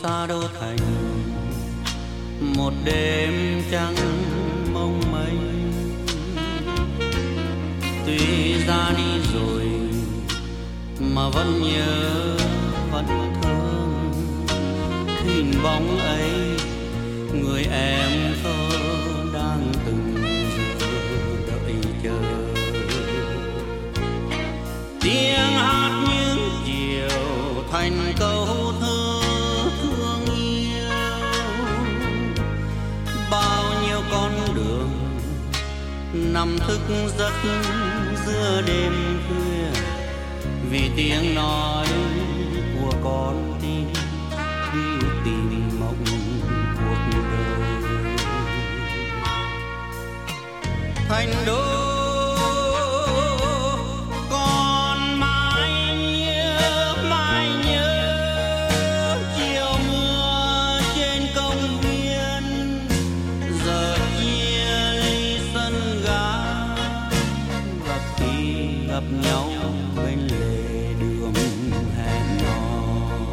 xa đô thành một đêm trăng mong manh. Tuy ra đi rồi mà vẫn nhớ vẫn thương hình bóng ấy, người em thơ đang từng giờ đợi chờ. Tiếng hát những chiều thành câu thơ thương yêu, bao nhiêu con đường nằm thức giấc giữa đêm khuya, vì tiếng nói của con tim đi tìm mộng cuộc đời. Thành đô con mãi nhớ chiều mưa trên công viên, giờ chia ly sân ga và khi gặp nhau bên lề đường hẹn hò.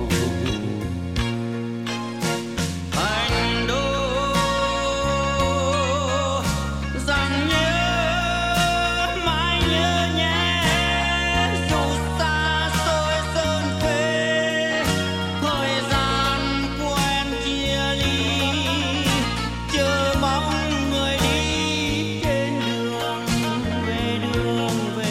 Thành đô rằng nhớ mãi nhớ nhé, dù xa xôi sơn quê, thời gian quen chia ly, chờ bóng người đi trên đường về đường về.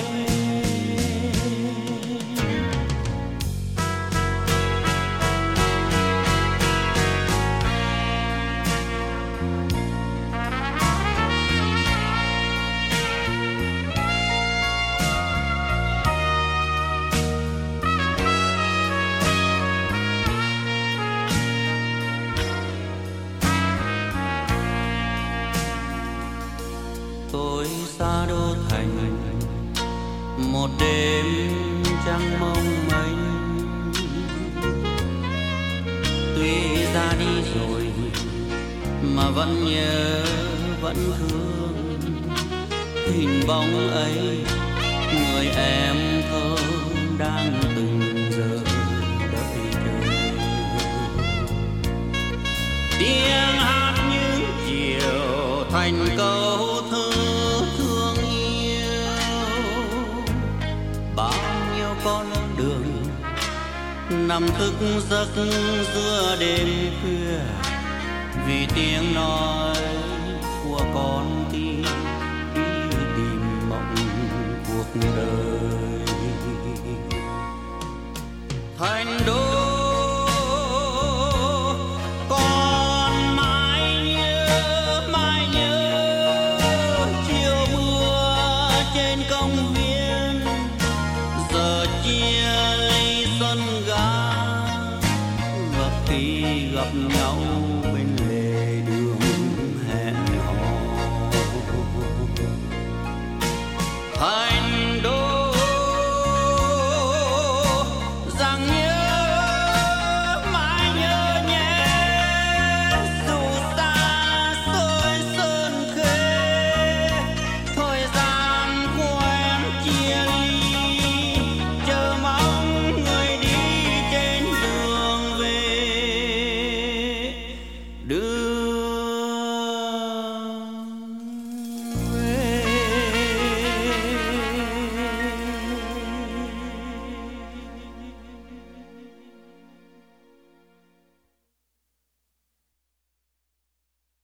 Tôi xa đô thành một đêm trăng mong manh. Tuy ra đi rồi mà vẫn nhớ vẫn thương hình bóng ấy, người em thơ đang từng giờ đợi chờ. Tiếng hát những chiều thành câu thơ thương yêu, bao nhiêu con đường nằm thức giấc giữa đêm khuya, vì tiếng nói của con tim đi tìm mộng cuộc đời. Thành đô con mãi nhớ chiều mưa trên công